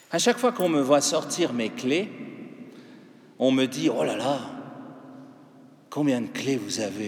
À chaque fois qu'on me voit sortir mes clés, on me dit « Oh là là, combien de clés vous avez ?»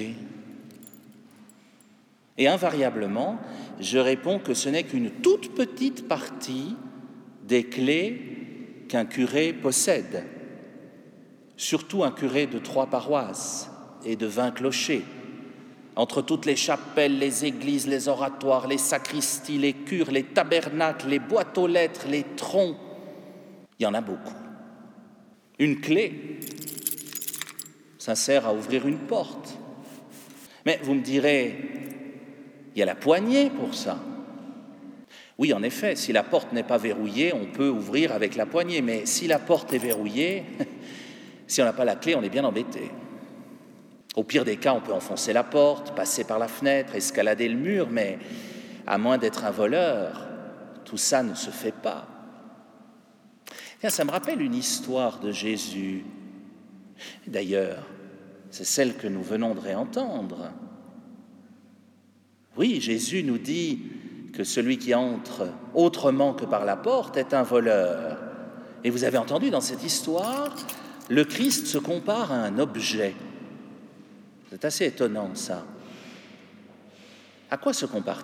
Et invariablement, je réponds que ce n'est qu'une toute petite partie des clés qu'un curé possède, surtout un curé de 3 paroisses et de 20 clochers. Entre toutes les chapelles, les églises, les oratoires, les sacristies, les cures, les tabernacles, les boîtes aux lettres, les troncs, il y en a beaucoup. Une clé, ça sert à ouvrir une porte. Mais vous me direz, il y a la poignée pour ça. Oui, en effet, si la porte n'est pas verrouillée, on peut ouvrir avec la poignée. Mais si la porte est verrouillée, si on n'a pas la clé, on est bien embêté. Au pire des cas, on peut enfoncer la porte, passer par la fenêtre, escalader le mur, mais à moins d'être un voleur, tout ça ne se fait pas. Tiens, ça me rappelle une histoire de Jésus. D'ailleurs, c'est celle que nous venons de réentendre. Oui, Jésus nous dit que celui qui entre autrement que par la porte est un voleur. Et vous avez entendu dans cette histoire, le Christ se compare à un objet. C'est assez étonnant, ça. À quoi se compare-t-il ?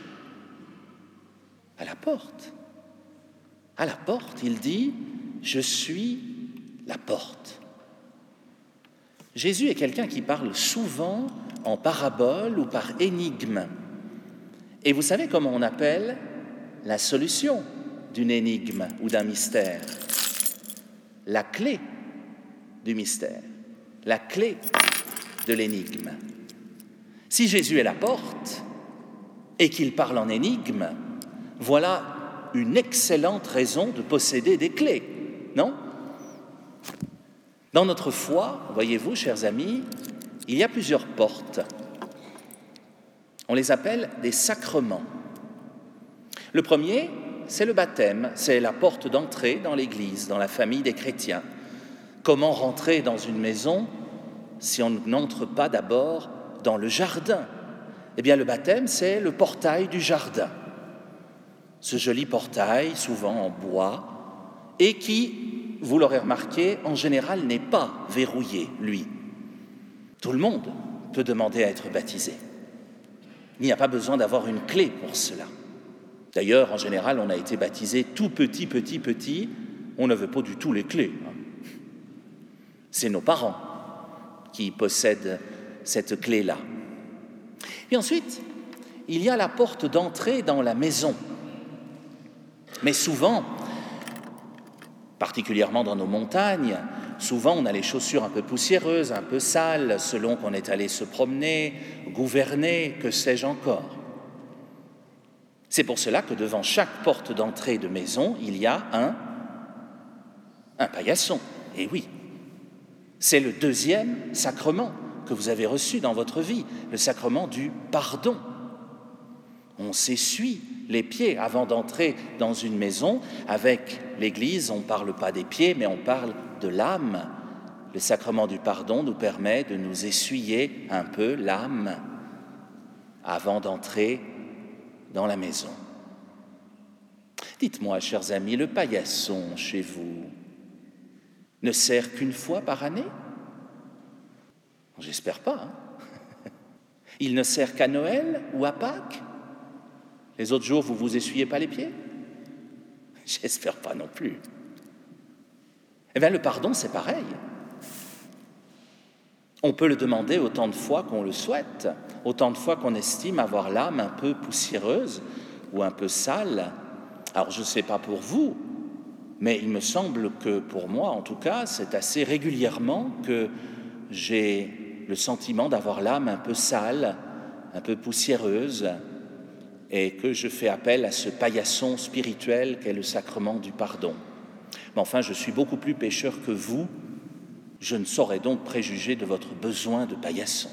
À la porte. À la porte, il dit « Je suis la porte ». Jésus est quelqu'un qui parle souvent en parabole ou par énigme. Et vous savez comment on appelle la solution d'une énigme ou d'un mystère ? La clé du mystère, la clé de l'énigme. Si Jésus est la porte et qu'il parle en énigme, voilà une excellente raison de posséder des clés, non ? Dans notre foi, voyez-vous, chers amis, il y a plusieurs portes. On les appelle des sacrements. Le premier, c'est le baptême, c'est la porte d'entrée dans l'Église, dans la famille des chrétiens. Comment rentrer dans une maison si on n'entre pas d'abord dans le jardin ? Eh bien, le baptême, c'est le portail du jardin. Ce joli portail, souvent en bois, et qui, vous l'aurez remarqué, en général n'est pas verrouillé, lui. Tout le monde peut demander à être baptisé. Il n'y a pas besoin d'avoir une clé pour cela. D'ailleurs, en général, on a été baptisé tout petit, on ne veut pas du tout les clés. C'est nos parents qui possèdent cette clé-là. Puis ensuite, il y a la porte d'entrée dans la maison. Mais souvent, particulièrement dans nos montagnes, souvent on a les chaussures un peu poussiéreuses, un peu sales, selon qu'on est allé se promener, gouverner, que sais-je encore. C'est pour cela que devant chaque porte d'entrée de maison, il y a un paillasson. Et oui, c'est le deuxième sacrement que vous avez reçu dans votre vie, le sacrement du pardon. On s'essuie les pieds avant d'entrer dans une maison. Avec l'Église, on ne parle pas des pieds, mais on parle de l'âme. Le sacrement du pardon nous permet de nous essuyer un peu l'âme avant d'entrer dans la maison. Dites-moi, chers amis, le paillasson chez vous ne sert qu'une fois par année ? J'espère pas. Il ne sert qu'à Noël ou à Pâques ? Les autres jours, vous ne vous essuyez pas les pieds ? J'espère pas non plus. Eh bien, le pardon, c'est pareil. On peut le demander autant de fois qu'on le souhaite, autant de fois qu'on estime avoir l'âme un peu poussiéreuse ou un peu sale. Alors, je ne sais pas pour vous, mais il me semble que pour moi, en tout cas, c'est assez régulièrement que j'ai le sentiment d'avoir l'âme un peu sale, un peu poussiéreuse, et que je fais appel à ce paillasson spirituel qu'est le sacrement du pardon. Mais enfin, je suis beaucoup plus pécheur que vous, je ne saurais donc préjuger de votre besoin de paillasson.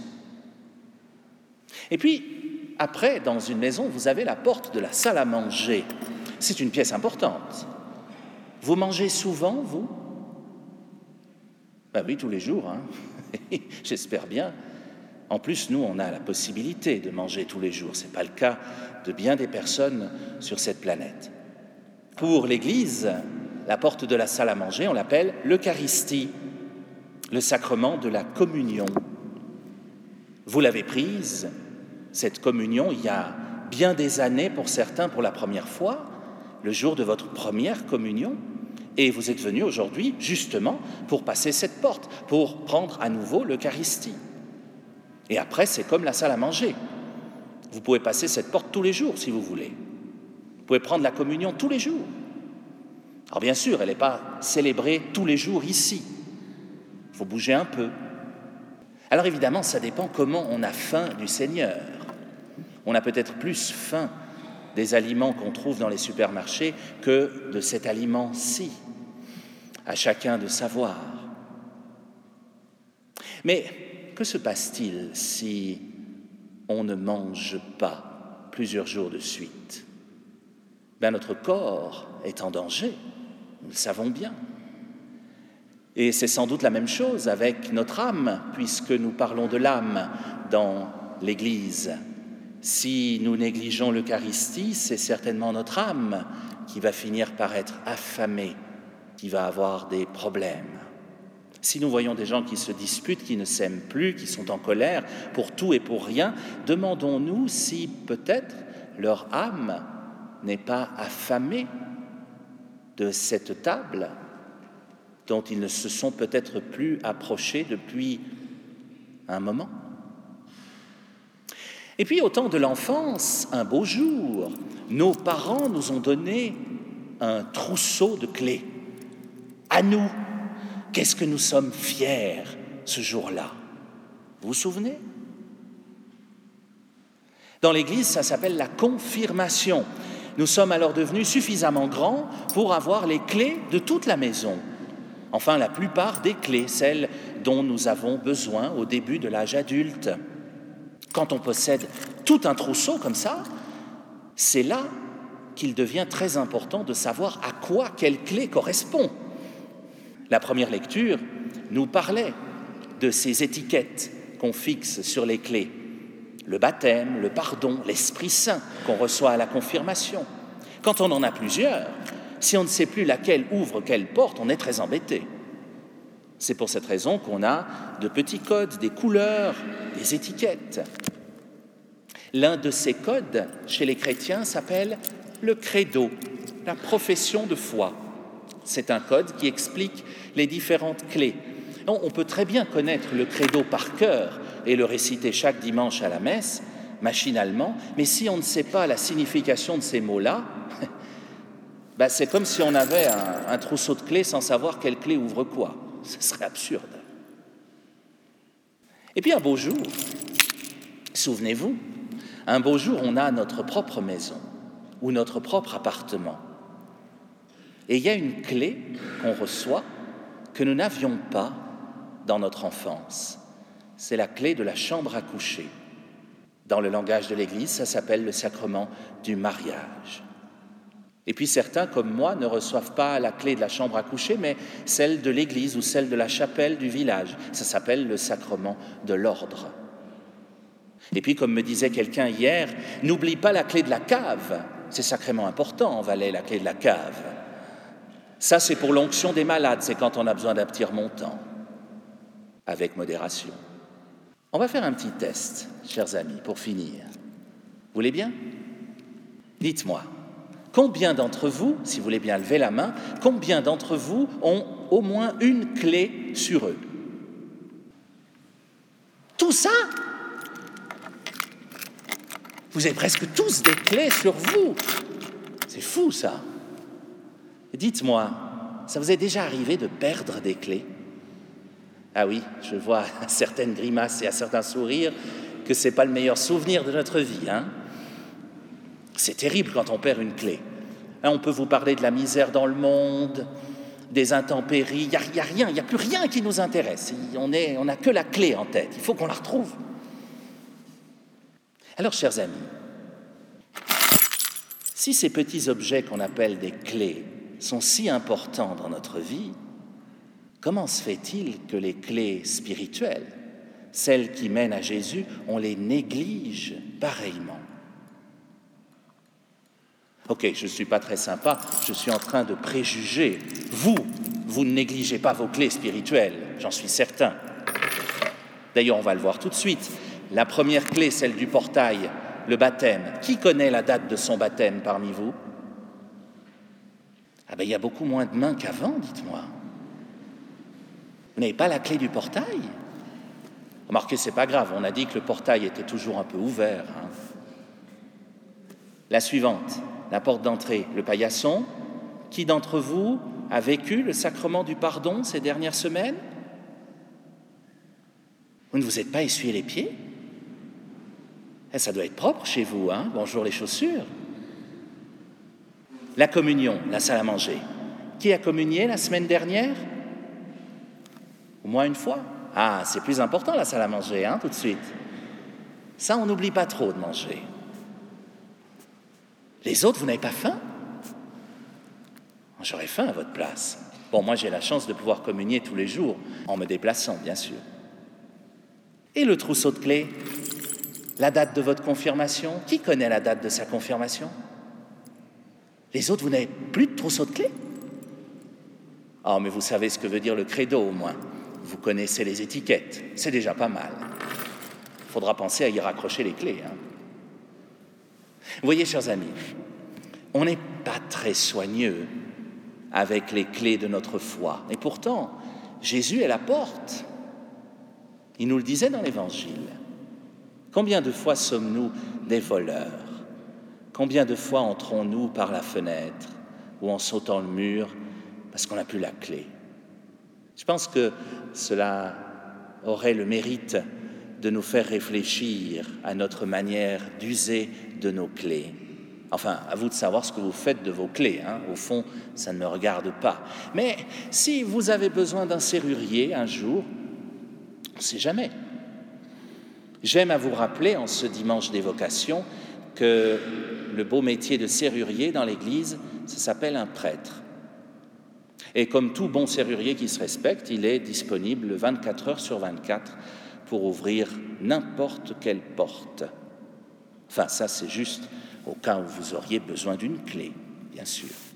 Et puis, après, dans une maison, vous avez la porte de la salle à manger. C'est une pièce importante. Vous mangez souvent, vous ? Ben oui, tous les jours, hein. J'espère bien. En plus, nous, on a la possibilité de manger tous les jours. Ce n'est pas le cas de bien des personnes sur cette planète. Pour l'Église, la porte de la salle à manger, on l'appelle l'Eucharistie, le sacrement de la communion. Vous l'avez prise, cette communion, il y a bien des années pour certains pour la première fois, le jour de votre première communion, et vous êtes venus aujourd'hui justement pour passer cette porte, pour prendre à nouveau l'Eucharistie. Et après, c'est comme la salle à manger. Vous pouvez passer cette porte tous les jours si vous voulez. Vous pouvez prendre la communion tous les jours. Alors bien sûr, elle n'est pas célébrée tous les jours ici. Il faut bouger un peu. Alors évidemment, ça dépend comment on a faim du Seigneur. On a peut-être plus faim des aliments qu'on trouve dans les supermarchés que de cet aliment-ci. À chacun de savoir. Mais que se passe-t-il si on ne mange pas plusieurs jours de suite? Notre corps est en danger, nous le savons bien. Et c'est sans doute la même chose avec notre âme, puisque nous parlons de l'âme dans l'Église. Si nous négligeons l'Eucharistie, c'est certainement notre âme qui va finir par être affamée, qui va avoir des problèmes. Si nous voyons des gens qui se disputent, qui ne s'aiment plus, qui sont en colère pour tout et pour rien, demandons-nous si peut-être leur âme n'est pas affamée de cette table dont ils ne se sont peut-être plus approchés depuis un moment. Et puis, au temps de l'enfance, un beau jour, nos parents nous ont donné un trousseau de clés. À nous, qu'est-ce que nous sommes fiers ce jour-là? Vous vous souvenez? Dans l'Église, ça s'appelle la confirmation. Nous sommes alors devenus suffisamment grands pour avoir les clés de toute la maison. Enfin, la plupart des clés, celles dont nous avons besoin au début de l'âge adulte. Quand on possède tout un trousseau comme ça, c'est là qu'il devient très important de savoir à quoi quelle clé correspond. La première lecture nous parlait de ces étiquettes qu'on fixe sur les clés. Le baptême, le pardon, l'Esprit Saint qu'on reçoit à la confirmation. Quand on en a plusieurs, si on ne sait plus laquelle ouvre quelle porte, on est très embêté. C'est pour cette raison qu'on a de petits codes, des couleurs, des étiquettes. L'un de ces codes, chez les chrétiens, s'appelle le credo, la profession de foi. C'est un code qui explique les différentes clés. On peut très bien connaître le credo par cœur et le réciter chaque dimanche à la messe, machinalement, mais si on ne sait pas la signification de ces mots-là, c'est comme si on avait un trousseau de clés sans savoir quelle clé ouvre quoi. Ce serait absurde. Et puis un beau jour, souvenez-vous, un beau jour, on a notre propre maison ou notre propre appartement. Et il y a une clé qu'on reçoit que nous n'avions pas dans notre enfance. C'est la clé de la chambre à coucher. Dans le langage de l'Église, ça s'appelle le sacrement du mariage. Et puis certains, comme moi, ne reçoivent pas la clé de la chambre à coucher, mais celle de l'église ou celle de la chapelle du village. Ça s'appelle le sacrement de l'ordre. Et puis, comme me disait quelqu'un hier, n'oublie pas la clé de la cave. C'est sacrément important en Valais, la clé de la cave. Ça, c'est pour l'onction des malades, c'est quand on a besoin d'un petit remontant, avec modération. On va faire un petit test, chers amis, pour finir. Vous voulez bien? Dites-moi. Combien d'entre vous, si vous voulez bien lever la main, combien d'entre vous ont au moins une clé sur eux? Tout ça? Vous avez presque tous des clés sur vous. C'est fou, ça. Dites-moi, ça vous est déjà arrivé de perdre des clés? Ah oui, je vois à certaines grimaces et à certains sourires que ce n'est pas le meilleur souvenir de notre vie, hein? C'est terrible quand on perd une clé. On peut vous parler de la misère dans le monde, des intempéries, il n'y a rien, il n'y a plus rien qui nous intéresse. On n'a que la clé en tête, il faut qu'on la retrouve. Alors, chers amis, si ces petits objets qu'on appelle des clés sont si importants dans notre vie, comment se fait-il que les clés spirituelles, celles qui mènent à Jésus, on les néglige pareillement? Ok, je ne suis pas très sympa, je suis en train de préjuger. Vous ne négligez pas vos clés spirituelles, j'en suis certain. D'ailleurs, on va le voir tout de suite. La première clé, celle du portail, le baptême. Qui connaît la date de son baptême parmi vous? Ah ben, il y a beaucoup moins de mains qu'avant, dites-moi. Vous n'avez pas la clé du portail? Remarquez, c'est pas grave, on a dit que le portail était toujours un peu ouvert. La suivante, la porte d'entrée, le paillasson. Qui d'entre vous a vécu le sacrement du pardon ces dernières semaines? Vous ne vous êtes pas essuyé les pieds? Ça doit être propre chez vous, hein? Bonjour les chaussures. La communion, la salle à manger. Qui a communié la semaine dernière? Au moins une fois? Ah, c'est plus important la salle à manger, hein, tout de suite. Ça, on n'oublie pas trop de manger. Les autres, vous n'avez pas faim? J'aurais faim à votre place. Bon, moi, j'ai la chance de pouvoir communier tous les jours, en me déplaçant, bien sûr. Et le trousseau de clés? La date de votre confirmation? Qui connaît la date de sa confirmation? Les autres, vous n'avez plus de trousseau de clés? Oh, mais vous savez ce que veut dire le credo, au moins. Vous connaissez les étiquettes, c'est déjà pas mal. Il faudra penser à y raccrocher les clés. Vous voyez, chers amis, on n'est pas très soigneux avec les clés de notre foi. Et pourtant, Jésus est la porte. Il nous le disait dans l'Évangile. Combien de fois sommes-nous des voleurs? Combien de fois entrons-nous par la fenêtre ou en sautant le mur parce qu'on n'a plus la clé? Je pense que cela aurait le mérite de nous faire réfléchir à notre manière d'user de nos clés. Enfin, à vous de savoir ce que vous faites de vos clés. Au fond, ça ne me regarde pas. Mais si vous avez besoin d'un serrurier un jour, on ne sait jamais. J'aime à vous rappeler, en ce dimanche d'évocation, que le beau métier de serrurier dans l'Église, ça s'appelle un prêtre. Et comme tout bon serrurier qui se respecte, il est disponible 24 heures sur 24 pour ouvrir n'importe quelle porte. Enfin, ça, c'est juste au cas où vous auriez besoin d'une clé, bien sûr.